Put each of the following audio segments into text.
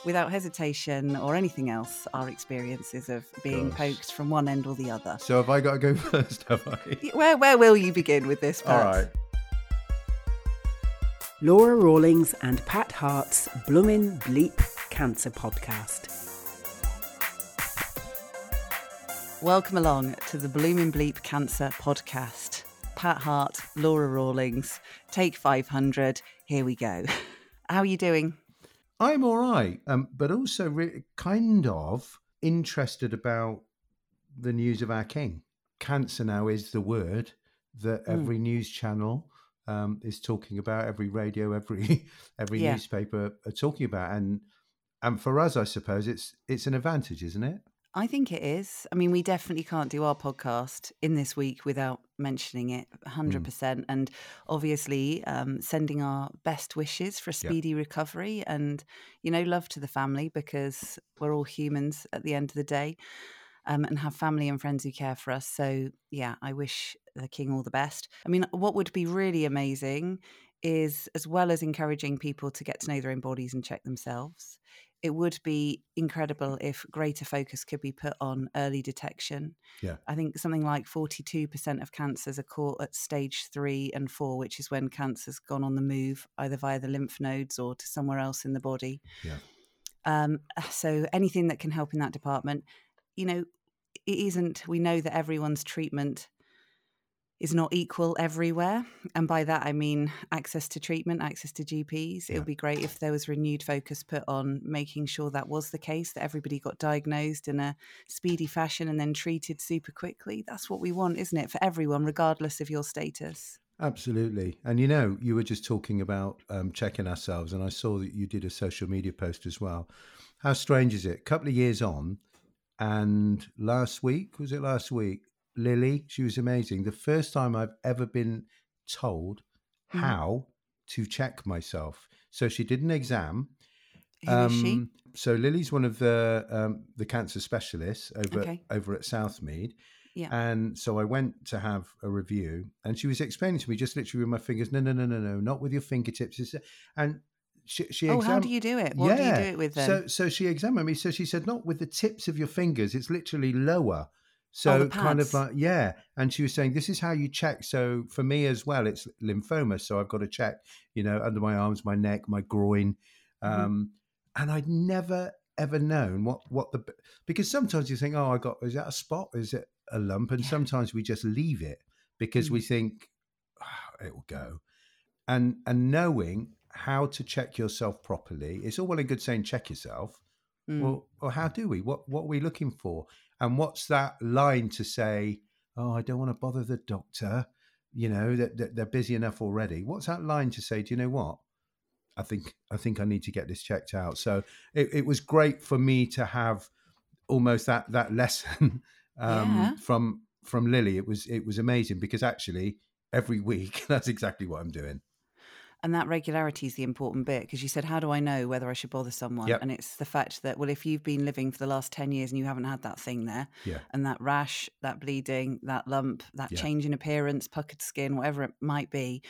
without hesitation or anything else, our experiences of being poked from one end or the other. So have I got to go first, have I? Where will you begin with this, Pat? All right. Laura Rawlings and Pat Hart's Bloomin' Bleep Cancer Podcast. Welcome along to the Bloomin' Bleep Cancer Podcast. Pat Hart, Laura Rawlings, take 500. Here we go. How are you doing? I'm all right, but also kind of interested about the news of our king. Cancer now is the word that every news channel is talking about, every radio, every newspaper are talking about, and for us, I suppose it's an advantage, isn't it? I think it is. I mean, we definitely can't do our podcast in this week without mentioning it 100%. And obviously, sending our best wishes for a speedy recovery and, love to the family, because we're all humans at the end of the day, and have family and friends who care for us. So, yeah, I wish the king all the best. I mean, what would be really amazing is, as well as encouraging people to get to know their own bodies and check themselves, it would be incredible if greater focus could be put on early detection. Yeah. I think something like 42% of cancers are caught at stage 3 and 4, which is when cancer's gone on the move, either via the lymph nodes or to somewhere else in the body. Yeah. So anything that can help in that department, it isn't, we know that everyone's treatment is not equal everywhere. And by that, I mean access to treatment, access to GPs. It would be great if there was renewed focus put on making sure that was the case, that everybody got diagnosed in a speedy fashion and then treated super quickly. That's what we want, isn't it, for everyone, regardless of your status? Absolutely. And you were just talking about checking ourselves, and I saw that you did a social media post as well. How strange is it? A couple of years on, and last week, Lily, she was amazing. The first time I've ever been told how to check myself. So she did an exam. Who is she? So Lily's one of the cancer specialists over at Southmead. Yeah. And so I went to have a review, and she was explaining to me just literally with my fingers, no, not with your fingertips. And she how do you do it? What do you do it with then? So she examined me. So she said, not with the tips of your fingers. It's literally lower. So kind of like, and she was saying, this is how you check. So for me as well, it's lymphoma. So I've got to check, under my arms, my neck, my groin. And I'd never, ever known because sometimes you think, is that a spot? Is it a lump? And sometimes we just leave it because we think, it will go. And knowing how to check yourself properly, it's all well and good saying check yourself. Well, how do we? What are we looking for? And what's that line to say, I don't want to bother the doctor, that they're busy enough already. What's that line to say, do you know what? I think I need to get this checked out. So it was great for me to have almost that lesson from Lily. It was amazing because actually every week, that's exactly what I'm doing. And that regularity is the important bit, because you said, how do I know whether I should bother someone? Yep. And it's the fact that, well, if you've been living for the last 10 years and you haven't had that thing there, and that rash, that bleeding, that lump, that change in appearance, puckered skin, whatever it might be,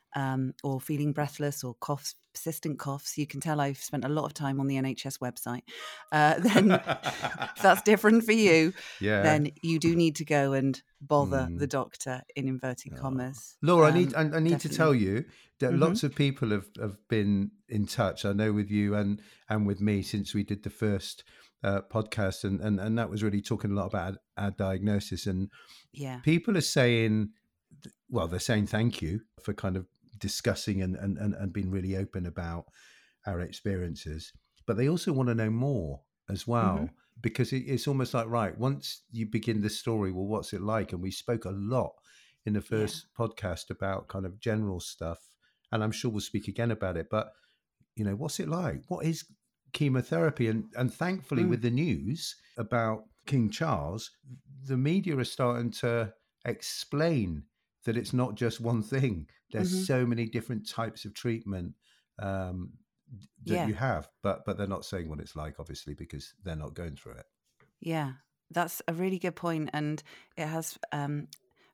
or feeling breathless or coughs, persistent coughs, you can tell I've spent a lot of time on the NHS website. Then if that's different for you, then you do need to go and bother the doctor, in inverted commas. Laura, I need to tell you that lots of people have been in touch, I know, with you and with me since we did the first podcast, and that was really talking a lot about our diagnosis. And people are saying, they're saying thank you for kind of discussing and being really open about our experiences, but they also want to know more as well, because it's almost like, right, once you begin the story, well, what's it like? And we spoke a lot in the first podcast about kind of general stuff, and I'm sure we'll speak again about it, but what's it like? What is chemotherapy? And thankfully with the news about King Charles, the media are starting to explain that it's not just one thing. There's so many different types of treatment that you have, but they're not saying what it's like, obviously, because they're not going through it. Yeah, that's a really good point. And it has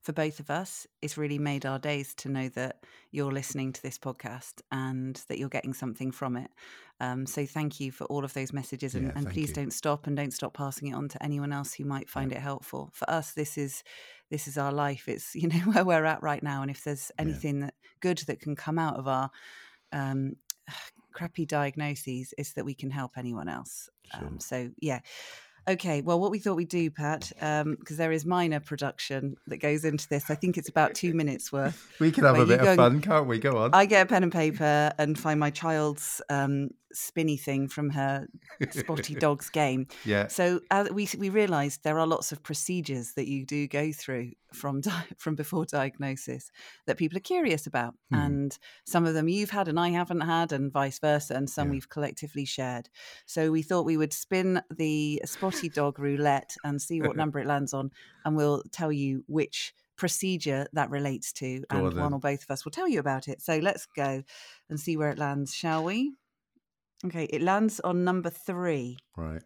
for both of us. It's really made our days to know that you're listening to this podcast and that you're getting something from it. So thank you for all of those messages, and please don't stop passing it on to anyone else who might find it helpful. For us, this is our life. It's, you know, where we're at right now. And if there's anything that good that can come out of our crappy diagnoses, it's that we can help anyone else. Sure. So yeah. Okay, well, what we thought we'd do, Pat, because there is minor production that goes into this. I think it's about 2 minutes worth. We can have a bit of fun, can't we? Go on. I get a pen and paper and find my child's spinny thing from her Spotty Dogs game. Yeah. So we realised there are lots of procedures that you do go through from before diagnosis that people are curious about. And some of them you've had and I haven't had, and vice versa, and some we've collectively shared. So we thought we would spin the Spotty Dog roulette and see what number it lands on, and we'll tell you which procedure that relates to, and one or both of us will tell you about it. So let's go and see where it lands, shall we? Okay, it lands on number 3. Right.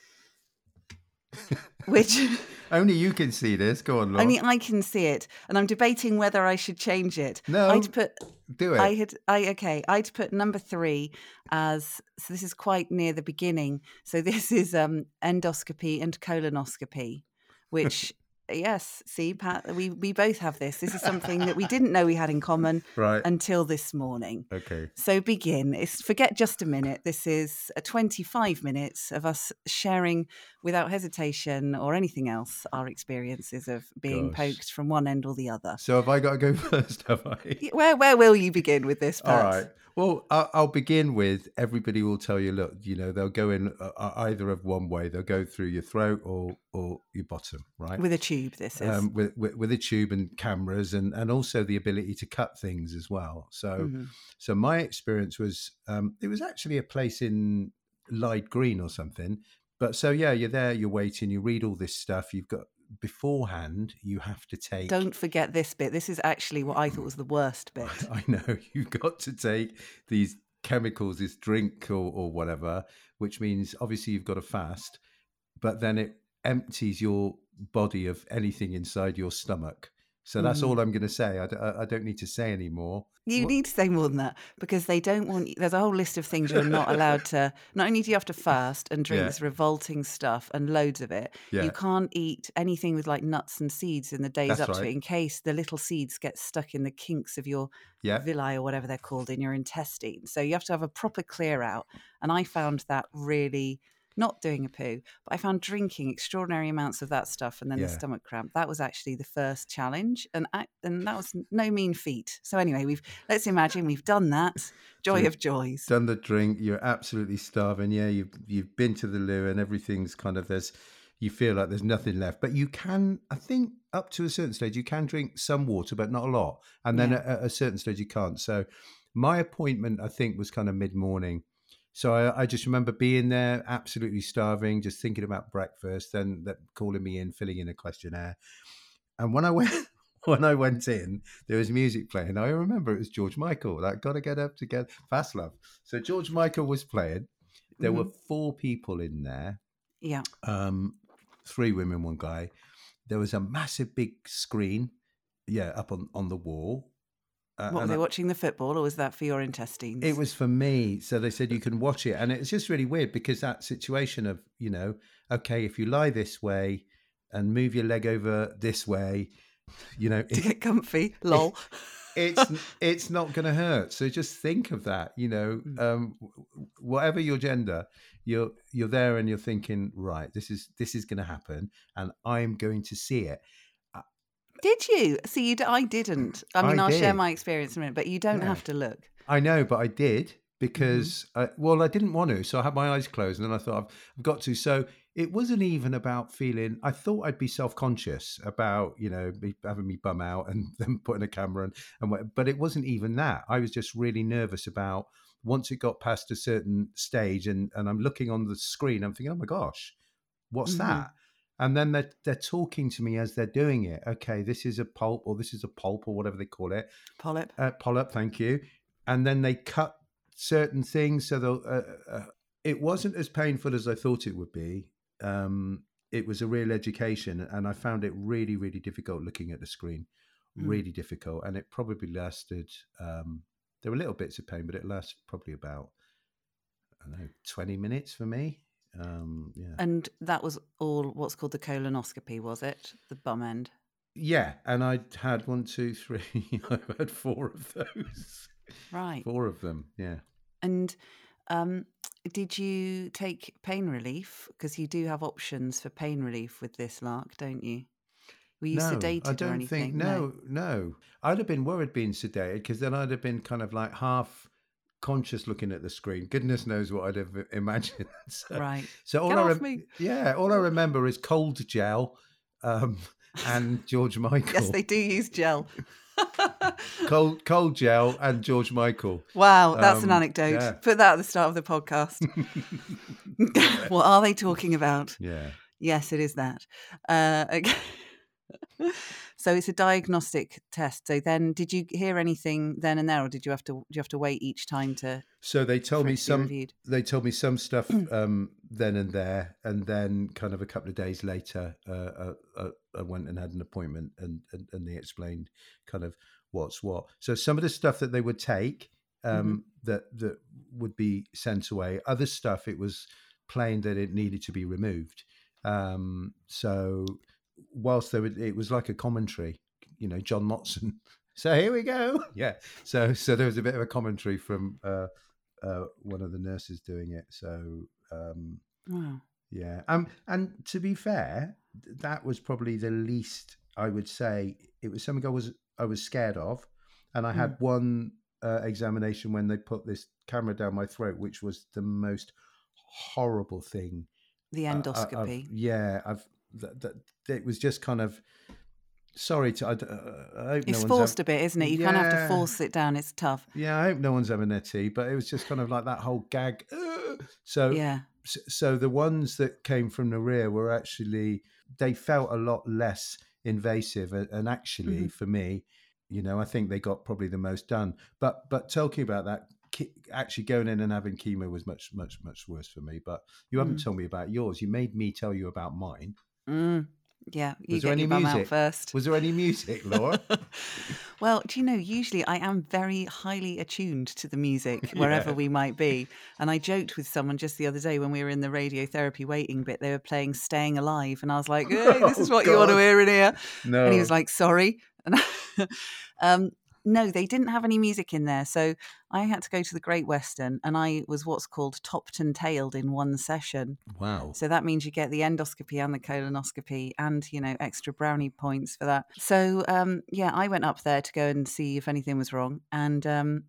Which only you can see this. Go on, Laura. Only I can see it, and I'm debating whether I should change it. No, do it. I'd put number 3 as, so this is quite near the beginning. So this is endoscopy and colonoscopy, which yes, see, Pat, we both have this. This is something that we didn't know we had in common until this morning. Okay. So begin. Forget just a minute. This is 25 minutes of us sharing without hesitation or anything else our experiences of being poked from one end or the other. So have I got to go first, have I? Where will you begin with this, Pat? All right. Well, I'll begin with, everybody will tell you, look, you know, they'll go in either of one way. They'll go through your throat or your bottom, right? With a tube, this is. With a tube and cameras and also the ability to cut things as well. So so my experience was, it was actually a place in Lyde Green or something. But so, yeah, you're there, you're waiting, you read all this stuff. You've got, beforehand, you have to take... Don't forget this bit. This is actually what I thought was the worst bit. I know. You've got to take these chemicals, this drink or whatever, which means obviously you've got to fast, but then it empties your body of anything inside your stomach. So that's all I'm going to say. I don't need to say any more. You need to say more than that, because they don't want... There's a whole list of things you're not allowed to... Not only do you have to fast and drink this revolting stuff and loads of it, you can't eat anything with like nuts and seeds in the days up to it, in case the little seeds get stuck in the kinks of your villi or whatever they're called in your intestine. So you have to have a proper clear out. And I found that really... Not doing a poo, but I found drinking extraordinary amounts of that stuff and then the stomach cramp. That was actually the first challenge, and that was no mean feat. So anyway, let's imagine we've done that. Joy of joys. Done the drink. You're absolutely starving. Yeah, you've been to the loo and everything's kind of you feel like there's nothing left. But you can, I think, up to a certain stage, you can drink some water, but not a lot. And then at a certain stage, you can't. So my appointment, I think, was kind of mid-morning. So I just remember being there, absolutely starving, just thinking about breakfast, then calling me in, filling in a questionnaire. And when I went in, there was music playing. I remember it was George Michael, like Gotta Get Up Together, Fast Love. So George Michael was playing. There were 4 people in there. Yeah. 3 women, 1 guy. There was a massive big screen, up on the wall. What, were they watching the football, or was that for your intestines? It was for me. So they said you can watch it. And it's just really weird because that situation of, you know, okay, if you lie this way and move your leg over this way, you know. To get comfy, lol. It's not going to hurt. So just think of that, you know, whatever your gender, you're there and you're thinking, right, this is going to happen and I'm going to see it. Did you? See, I didn't. I mean, I'll share my experience in a minute, but you don't have to look. I know, but I did because, I didn't want to. So I had my eyes closed and then I thought, I've got to. So it wasn't even about feeling, I thought I'd be self-conscious about, you know, having me bum out and then putting a camera on. But it wasn't even that. I was just really nervous about once it got past a certain stage and I'm looking on the screen, I'm thinking, oh my gosh, what's that? And then they're talking to me as they're doing it. Okay, this is a pulp or this is a pulp or whatever they call it. Polyp. Polyp, thank you. And then they cut certain things. So it wasn't as painful as I thought it would be. it was a real education, and I found it really, really difficult looking at the screen, really difficult. And it probably lasted, there were little bits of pain, but it lasted probably about, I don't know, 20 minutes for me. Yeah. And that was all what's called the colonoscopy, was it? The bum end? Yeah. And I had 1, 2, 3, I've had 4 of those. Right. 4 of them, yeah. And did you take pain relief? Because you do have options for pain relief with this, Lark, don't you? Were you sedated I don't or anything? think, no. I'd have been worried being sedated, because then I'd have been kind of like half conscious looking at the screen. Goodness knows what I'd have imagined. Right. So all all I remember is cold gel and George Michael. Yes, they do use gel. cold gel and George Michael. Wow, that's an anecdote. Yeah. Put that at the start of the podcast. What are they talking about? Yeah. Yes, it is that. Okay. So it's a diagnostic test. So then, did you hear anything then and there, or did you have to wait each time to? So they told me some. They told me some stuff then and there, and then kind of a couple of days later, I went and had an appointment, and they explained kind of what's what. So some of the stuff that they would take that would be sent away. Other stuff, it was plain that it needed to be removed. So whilst it was like a commentary, John Motson. So here we go. Yeah. So there was a bit of a commentary from one of the nurses doing it. So wow. Yeah. And to be fair, that was probably the least, I would say. It was something I was scared of, and I had one examination when they put this camera down my throat, which was the most horrible thing. The endoscopy. It was just kind of. Sorry to. I hope it's forced a bit, isn't it? You kind of have to force it down. It's tough. Yeah, I hope no one's having their tea, but it was just kind of like that whole gag. So yeah. So the ones that came from the rear were actually, they felt a lot less invasive, and actually for me, I think they got probably the most done. But talking about that, actually going in and having chemo was much, much, much worse for me. But you haven't told me about yours. You made me tell you about mine. Yeah, you get your bum out first. Was there any music, Laura? Well, do you know, usually I am very highly attuned to the music wherever we might be. And I joked with someone just the other day when we were in the radiotherapy waiting bit, they were playing Staying Alive. And I was like, hey, this is what you want to hear in here. No. And he was like, sorry. And no, they didn't have any music in there. So I had to go to the Great Western, and I was what's called topped and tailed in one session. Wow. So that means you get the endoscopy and the colonoscopy and, extra brownie points for that. So, I went up there to go and see if anything was wrong. And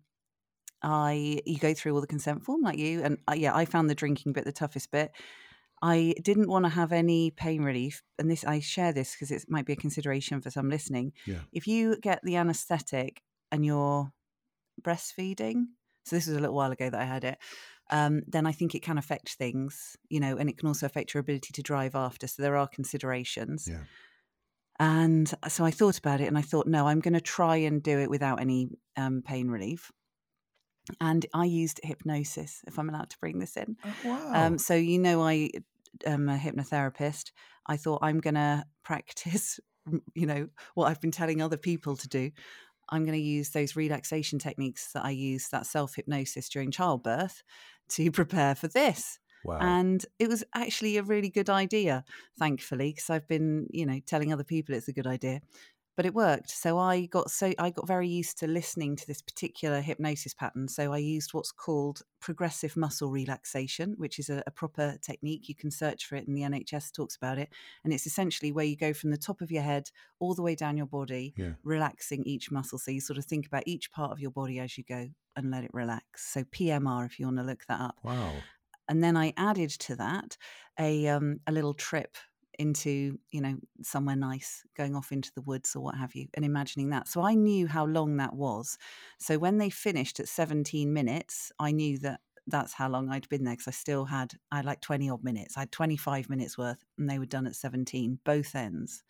you go through all the consent form like you. And I found the drinking bit the toughest bit. I didn't want to have any pain relief. And I share this because it might be a consideration for some listening. Yeah. If you get the anaesthetic and you're breastfeeding, so this was a little while ago that I had it, then I think it can affect things, and it can also affect your ability to drive after. So there are considerations. Yeah. And so I thought about it, and I thought, no, I'm going to try and do it without any pain relief. And I used hypnosis, if I'm allowed to bring this in. Oh, wow. So I am a hypnotherapist. I thought I'm going to practice, what I've been telling other people to do. I'm going to use those relaxation techniques that I use, that self-hypnosis during childbirth, to prepare for this. Wow. And it was actually a really good idea, thankfully, because I've been, telling other people it's a good idea. But it worked. So I got very used to listening to this particular hypnosis pattern. So I used what's called progressive muscle relaxation, which is a proper technique. You can search for it, and the NHS talks about it. And it's essentially where you go from the top of your head all the way down your body, relaxing each muscle. So you sort of think about each part of your body as you go and let it relax. So PMR, if you want to look that up. Wow. And then I added to that a little trip into, somewhere nice, going off into the woods or what have you, and imagining that. So I knew how long that was. So when they finished at 17 minutes, I knew that that's how long I'd been there, because I had like 20 odd minutes. I had 25 minutes worth, and they were done at 17, both ends.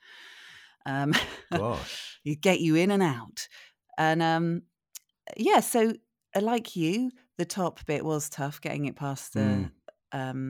Gosh. You get you in and out. And so like you, the top bit was tough, getting it past the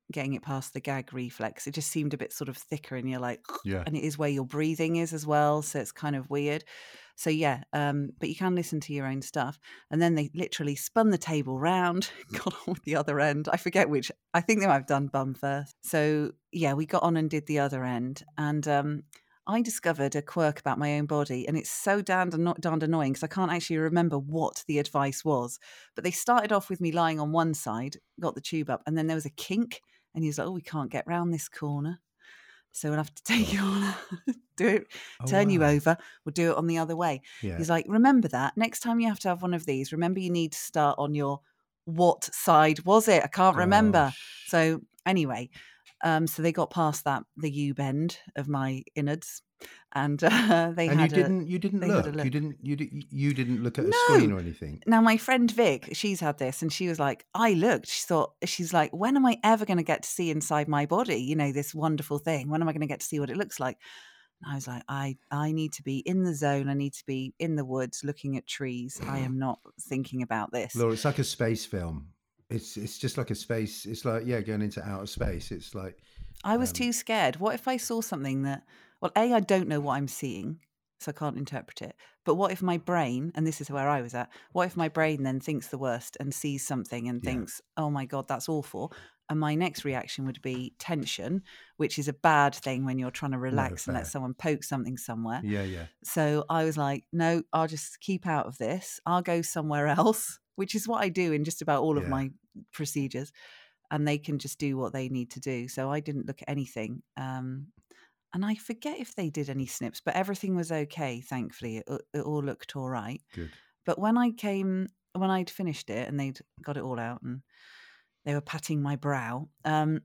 getting it past the gag reflex. It just seemed a bit sort of thicker, and you're like, Yeah. and it is where your breathing is as well. So it's kind of weird. So yeah, but you can listen to your own stuff. And then they literally spun the table round, got on with the other end. I forget which. I think they might have done bum first. So yeah, we got on and did the other end. And I discovered a quirk about my own body, and it's so darned annoying because I can't actually remember what the advice was. But they started off with me lying on one side, got the tube up, and then there was a kink, and he was like, "Oh, we can't get round this corner. So we'll have to take you on, do it, turn you over, we'll do it on the other way." Yeah. He's like, "Remember that. Next time you have to have one of these, remember you need to start on your," what side was it? I can't remember. So anyway, so they got past that, the U-bend of my innards. And they and had you didn't look. You didn't look at a screen or anything. Now my friend Vic, she's had this, and she was like, I looked. She's like, when am I ever going to get to see inside my body? You know, this wonderful thing. When am I going to get to see what it looks like? And I was like, I need to be in the zone. I need to be in the woods, looking at trees. I am not thinking about this. Laura, it's like a space film. It's just like a space. It's like going into outer space. It's like I was too scared. What if I saw something that? Well, A, I don't know what I'm seeing, so I can't interpret it. But what if my brain, and this is where I was at, what if my brain then thinks the worst and sees something and thinks, oh my God, that's awful. And my next reaction would be tension, which is a bad thing when you're trying to relax and let someone poke something somewhere. Yeah. So I was like, no, I'll just keep out of this. I'll go somewhere else, which is what I do in just about all of my procedures. And they can just do what they need to do. So I didn't look at anything. And I forget if they did any snips, but everything was okay, thankfully. It all looked all right. Good. But when I'd finished it and they'd got it all out and they were patting my brow, I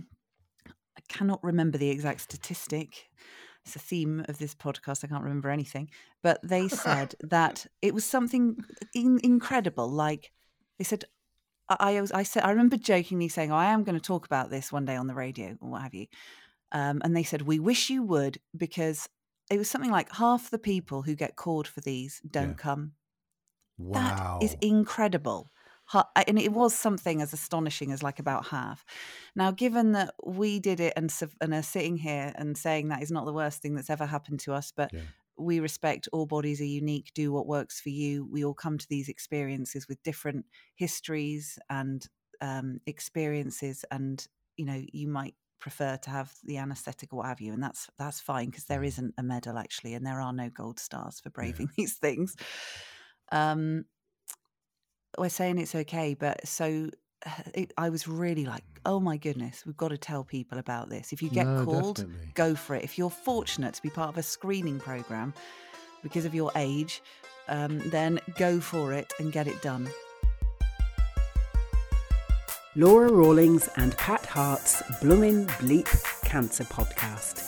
cannot remember the exact statistic. It's the theme of this podcast. I can't remember anything. But they said that it was something incredible. Like they said, I remember jokingly saying, I am going to talk about this one day on the radio or what have you. And they said, we wish you would, because it was something like half the people who get called for these don't come. Wow. That is incredible. And it was something as astonishing as like about half. Now, given that we did it and are sitting here and saying that is not the worst thing that's ever happened to us, but we respect all bodies are unique, do what works for you. We all come to these experiences with different histories and experiences, and, you know, you might prefer to have the anesthetic or what have you, and that's fine, because there isn't a medal actually, and there are no gold stars for braving these things. We're saying it's okay, but I was really like, oh my goodness, we've got to tell people about this. If you get called, definitely go for it. If you're fortunate to be part of a screening program because of your age, then go for it and get it done. Laura Rawlings and Pat Hart's Bloomin' Bleep Cancer Podcast.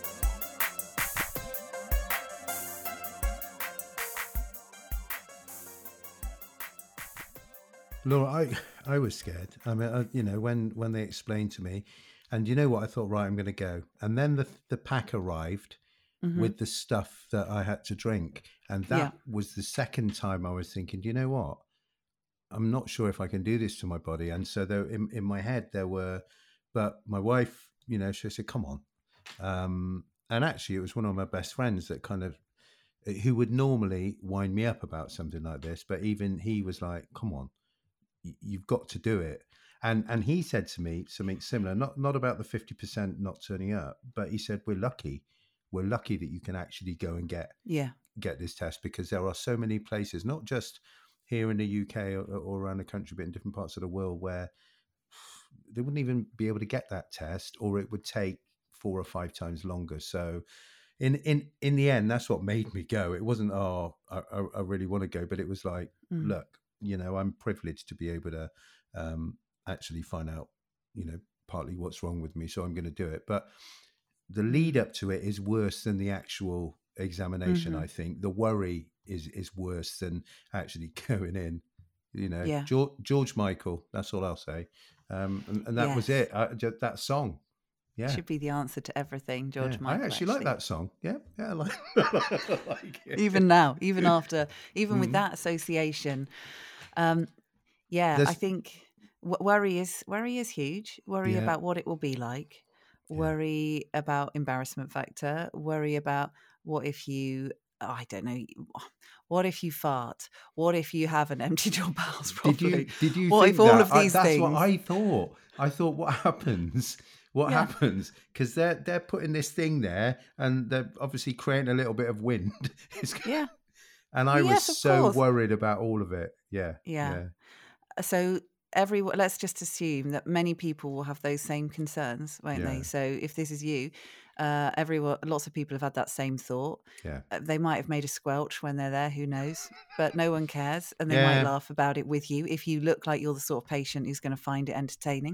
Laura, I was scared. I mean, you know, when they explained to me, and you know what, I thought, right, I'm going to go. And then the pack arrived with the stuff that I had to drink. And that was the second time I was thinking, you know what? I'm not sure if I can do this to my body. And so there, in my head there were, but my wife, you know, she said, come on. And actually it was one of my best friends that kind of, who would normally wind me up about something like this. But even he was like, come on, you've got to do it. And he said to me something similar, not about the 50% not turning up, but he said, we're lucky that you can actually go and get this test, because there are so many places, not just here in the UK or around the country, but in different parts of the world, where they wouldn't even be able to get that test, or it would take 4 or 5 times longer. So in the end, that's what made me go. It wasn't, I really want to go, but it was like, look, you know, I'm privileged to be able to actually find out, you know, partly what's wrong with me. So I'm going to do it. But the lead up to it is worse than the actual examination. I think the worry is worse than actually going in, you know. George Michael, that's all I'll say. And that was it. That song should be the answer to everything. George Michael, I actually like that song. I like it. Even now, even with that association, I think Worry is huge. Worry Yeah. about what it will be like. Worry about embarrassment factor. Worry about what if you, I don't know, what if you fart? What if you haven't emptied your bowels properly? Did you What think if all that? of these That's things? what I thought. I thought, what happens? What Yeah. happens? Because they're putting this thing there, and they're obviously creating a little bit of wind. Yeah. And I Well, was yes, of so course. worried about all of it. Yeah. Yeah. So let's just assume that many people will have those same concerns, won't they? Yeah. So if this is you, lots of people have had that same thought. Yeah. They might have made a squelch when they're there, who knows? But no one cares, and they might Yeah. laugh about it with you if you look like you're the sort of patient who's going to find it entertaining.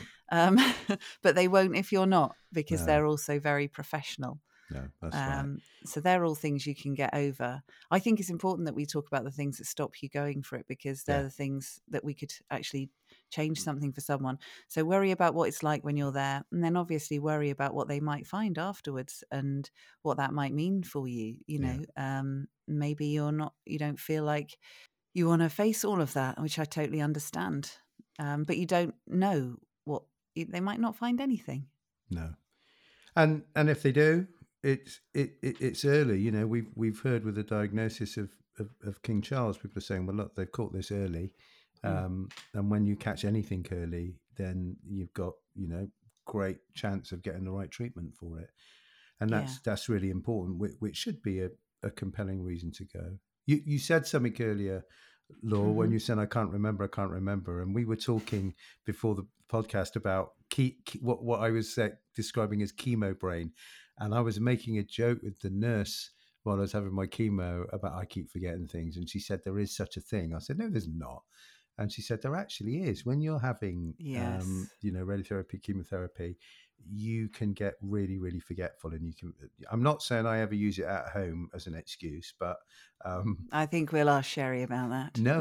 But they won't if you're not, because No. they're also very professional. No, that's right. So they're all things you can get over. I think it's important that we talk about the things that stop you going for it, because they're the things that we could actually change something for someone. So worry about what it's like when you're there, and then obviously worry about what they might find afterwards and what that might mean for you. You know, maybe you don't feel like you want to face all of that, which I totally understand. But you don't know they might not find anything. No. And if they do, it's early. You know, we've heard with the diagnosis of King Charles, people are saying, well, look, they've caught this early, and when you catch anything early, then you've got, you know, great chance of getting the right treatment for it, and that's really important, which should be a compelling reason to go. You said something earlier, Laura, when you said I can't remember, and we were talking before the podcast about what I was describing as chemo brain. And I was making a joke with the nurse while I was having my chemo about I keep forgetting things. And she said, there is such a thing. I said, no, there's not. And she said, there actually is. When you're having, you know, radiotherapy, chemotherapy, you can get really, really forgetful. And I'm not saying I ever use it at home as an excuse, but I think we'll ask Sherry about that. No.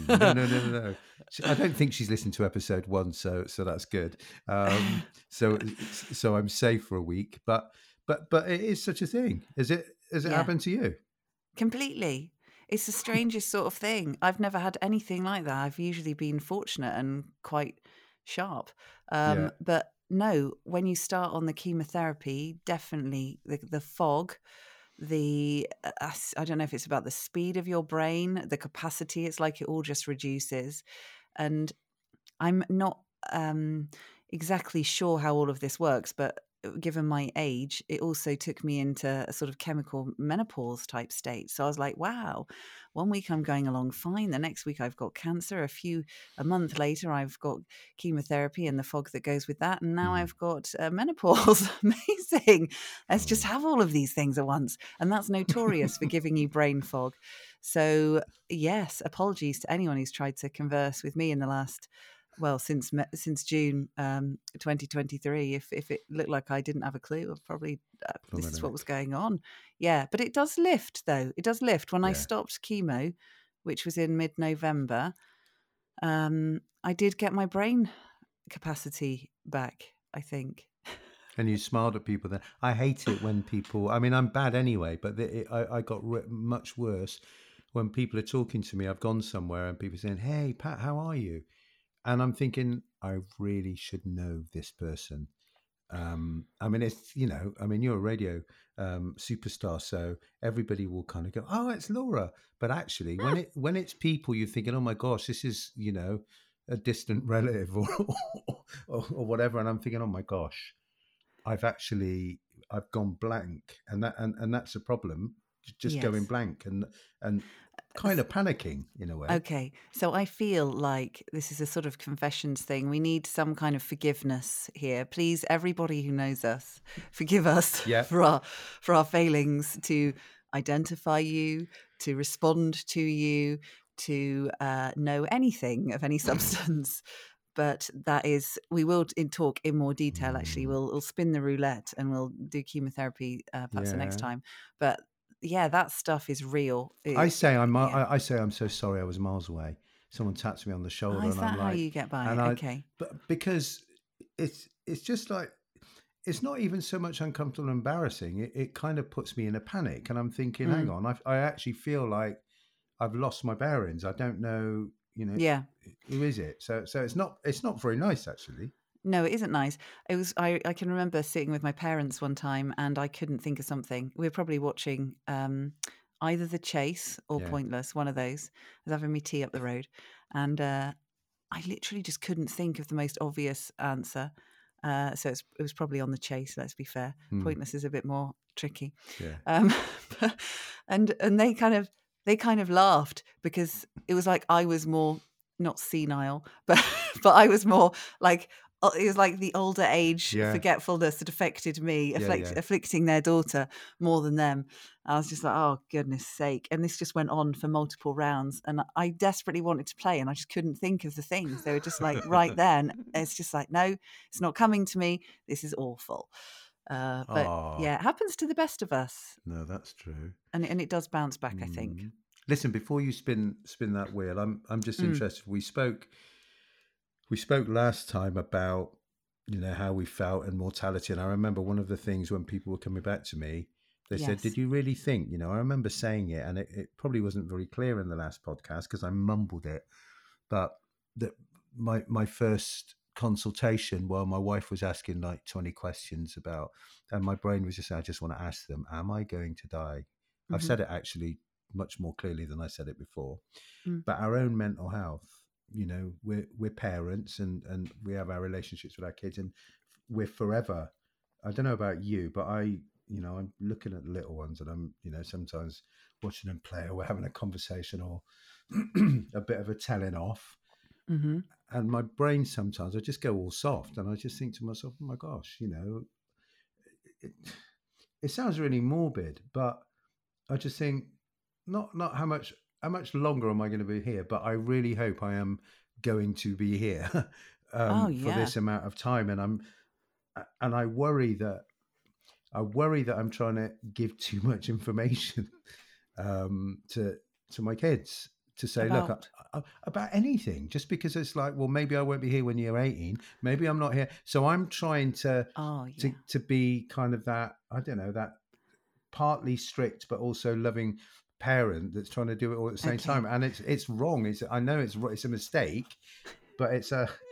I don't think she's listened to episode 1, so that's good. So I'm safe for a week, but it is such a thing. Has it happened to you? Completely. It's the strangest sort of thing. I've never had anything like that. I've usually been fortunate and quite sharp. But no, when you start on the chemotherapy, definitely the fog, I don't know if it's about the speed of your brain, the capacity, it's like it all just reduces. And I'm not exactly sure how all of this works, but given my age, it also took me into a sort of chemical menopause type state. So I was like, wow, 1 week I'm going along fine. The next week I've got cancer. A month later, I've got chemotherapy and the fog that goes with that. And now I've got menopause. Amazing. Let's just have all of these things at once. And that's notorious for giving you brain fog. So yes, apologies to anyone who's tried to converse with me in the last since June 2023, if it looked like I didn't have a clue, I'd probably this is what was going on. Yeah, but it does lift, though. It does lift. When I stopped chemo, which was in mid-November, I did get my brain capacity back, I think. And you smiled at people then. I hate it when people, I mean, I'm bad anyway, but I got much worse when people are talking to me. I've gone somewhere and people are saying, hey, Pat, how are you? And I'm thinking, I really should know this person. I mean, it's, you know, I mean, you're a radio superstar, so everybody will kind of go, oh, it's Laura. But actually, when it's people, you're thinking, oh my gosh, this is, you know, a distant relative or whatever. And I'm thinking, oh my gosh, I've gone blank, and that's a problem. Just going blank and kind of panicking in a way. Okay, so I feel like this is a sort of confessions thing. We need some kind of forgiveness here. Please, everybody who knows us, forgive us for our failings to identify you, to respond to you, to know anything of any substance. But we will talk in more detail. Actually, we'll spin the roulette and we'll do chemotherapy perhaps the next time. But yeah, that stuff is real. I say I'm so sorry I was miles away. Someone taps me on the shoulder, and I'm like, how you get by? Okay, but because it's just like, it's not even so much uncomfortable and embarrassing. It kind of puts me in a panic, and I'm thinking, hang on, I actually feel like I've lost my bearings. I don't know, Yeah. Who is it? So it's not very nice, actually. No, it isn't nice. It was. I can remember sitting with my parents one time, and I couldn't think of something. We were probably watching either The Chase or Pointless, one of those. I was having me tea up the road, and I literally just couldn't think of the most obvious answer. So it was probably on The Chase. Let's be fair. Pointless is a bit more tricky. Yeah. And they kind of laughed because it was like I was more not senile, but I was more like. It was like the older age forgetfulness that affected me, afflicting their daughter more than them. I was just like, oh, goodness sake. And this just went on for multiple rounds. And I desperately wanted to play and I just couldn't think of the things. They were just like right there. And it's just like, no, it's not coming to me. This is awful. But it happens to the best of us. No, that's true. And it does bounce back, I think. Listen, before you spin that wheel, I'm just interested. We spoke last time about, how we felt and mortality. And I remember one of the things when people were coming back to me, they said, did you really think, I remember saying it, and it probably wasn't very clear in the last podcast because I mumbled it, but that my first consultation, while my wife was asking like 20 questions about, and my brain was just saying, I just want to ask them, am I going to die? Mm-hmm. I've said it actually much more clearly than I said it before, but our own mental health, we're parents and we have our relationships with our kids and we're forever. I don't know about you, but I'm looking at the little ones and I'm, sometimes watching them play or we're having a conversation or a bit of a telling off. Mm-hmm. And my brain sometimes, I just go all soft and I just think to myself, oh my gosh, it sounds really morbid, but I just think not how much longer am I going to be here, but I really hope I am going to be here for this amount of time. And I worry that I'm trying to give too much information to my kids to say, look, about anything, just because it's like, well, maybe I won't be here when you're 18. Maybe I'm not here. So I'm trying to be kind of that, I don't know, that partly strict, but also loving parent that's trying to do it all at the same time. And it's wrong. I know it's a mistake, but it's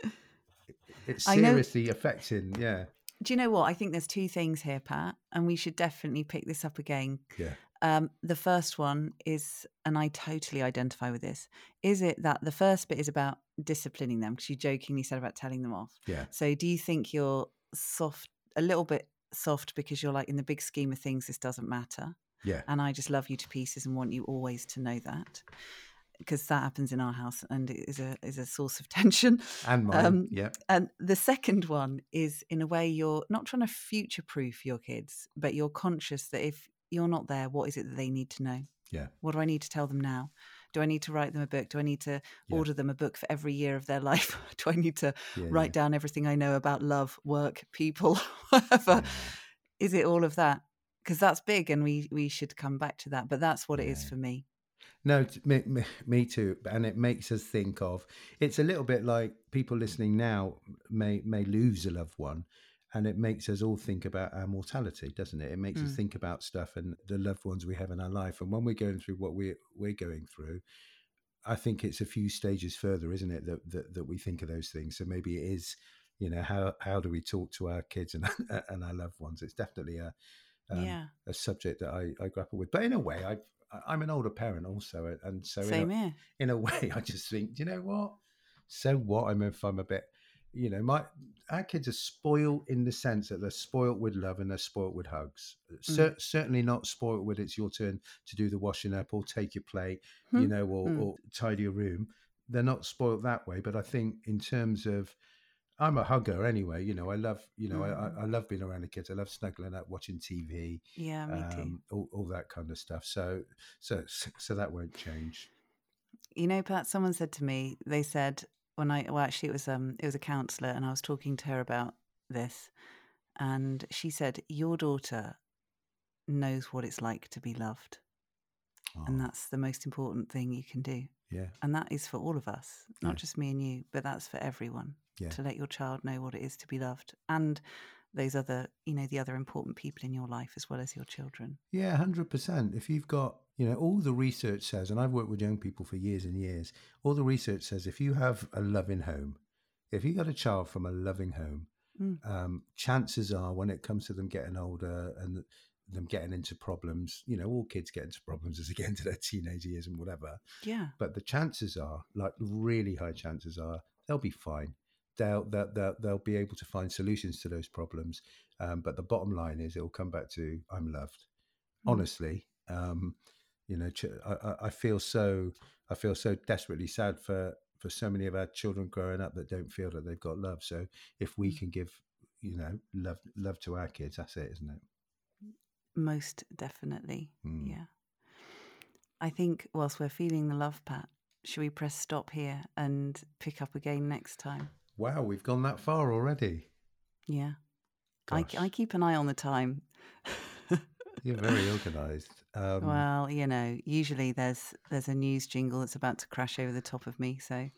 seriously affecting. Yeah. Do you know what? I think there's two things here, Pat, and we should definitely pick this up again. Yeah. The first one is, and I totally identify with this, is it that the first bit is about disciplining them, because you jokingly said about telling them off. Yeah. So do you think you're a little bit soft because you're like, in the big scheme of things, this doesn't matter? Yeah. And I just love you to pieces and want you always to know that, because that happens in our house and it is a source of tension. And mine, yeah. And the second one is, in a way, you're not trying to future-proof your kids, but you're conscious that if you're not there, what is it that they need to know? Yeah. What do I need to tell them now? Do I need to write them a book? Do I need to order them a book for every year of their life? Do I need to write down everything I know about love, work, people, whatever? Is it all of that? Because that's big and we should come back to that. But that's what it is for me. No, me too. And it makes us think of, it's a little bit like people listening now may lose a loved one. And it makes us all think about our mortality, doesn't it? It makes us think about stuff and the loved ones we have in our life. And when we're going through what we're going through, I think it's a few stages further, isn't it, that we think of those things. So maybe it is, how do we talk to our kids and our loved ones? It's definitely a subject that I grapple with. But in a way, I'm an older parent also. And so in a way, I just think, do you know what? So what? If I'm a bit... our kids are spoiled in the sense that they're spoiled with love and they're spoiled with hugs. Certainly not spoiled with it's your turn to do the washing up or take your plate, or tidy your room. They're not spoiled that way. But I think in terms of, I'm a hugger anyway. I love, I love being around the kids. I love snuggling up, watching TV. Yeah, me too. All that kind of stuff. So that won't change. Pat, someone said to me, they said, it was a counsellor and I was talking to her about this, and she said, your daughter knows what it's like to be loved. And that's the most important thing you can do. Yeah. And that is for all of us, not just me and you, but that's for everyone. Yeah. To let your child know what it is to be loved, and those other, the other important people in your life as well as your children. Yeah, 100%. If you've got You know, all the research says, and I've worked with young people for years and years, all the research says if you have a loving home, if you got a child from a loving home, chances are when it comes to them getting older and them getting into problems, you know, all kids get into problems as they get into their teenage years and whatever. Yeah. But the chances are, like really high chances are, they'll be fine. They'll be able to find solutions to those problems. But the bottom line is, it'll come back to I'm loved. Honestly, you know, I feel so desperately sad for so many of our children growing up that don't feel that they've got love. So if we can give, you know, love to our kids, that's it, isn't it? Most definitely. Yeah. I think whilst we're feeling the love, Pat, should we press stop here and pick up again next time? Wow, we've gone that far already. Yeah. I keep an eye on the time. You're very organised. Well, you know, usually there's a news jingle that's about to crash over the top of me, so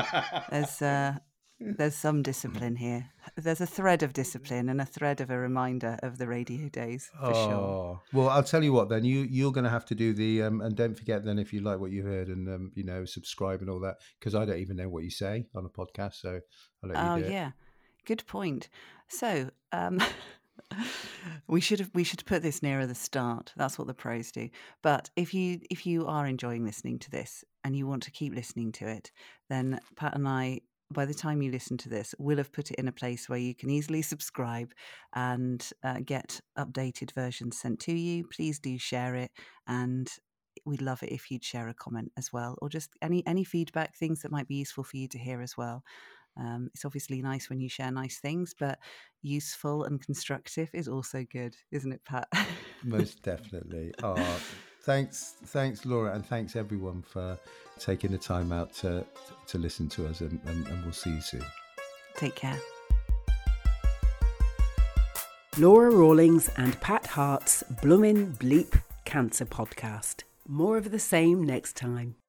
there's some discipline here. There's a thread of discipline and a thread of a reminder of the radio days, for sure. Well, I'll tell you what, then you're going to have to do the and don't forget then, if you like what you heard, and you know, subscribe and all that, because I don't even know what you say on a podcast, so I'll let you do it. Yeah, good point. So we should put this nearer the start. That's what the pros do. But if you are enjoying listening to this and you want to keep listening to it, then Pat and I, by the time you listen to this, we'll have put it in a place where you can easily subscribe and get updated versions sent to you. Please do share it, and we'd love it if you'd share a comment as well, or just any feedback, things that might be useful for you to hear as well. It's obviously nice when you share nice things, but useful and constructive is also good, isn't it, Pat? Most definitely. Thanks, Laura, and thanks everyone for taking the time out to listen to us, and we'll see you soon. Take care. Laura Rawlings and Pat Hart's Bloomin' Bleep Cancer Podcast. More of the same next time.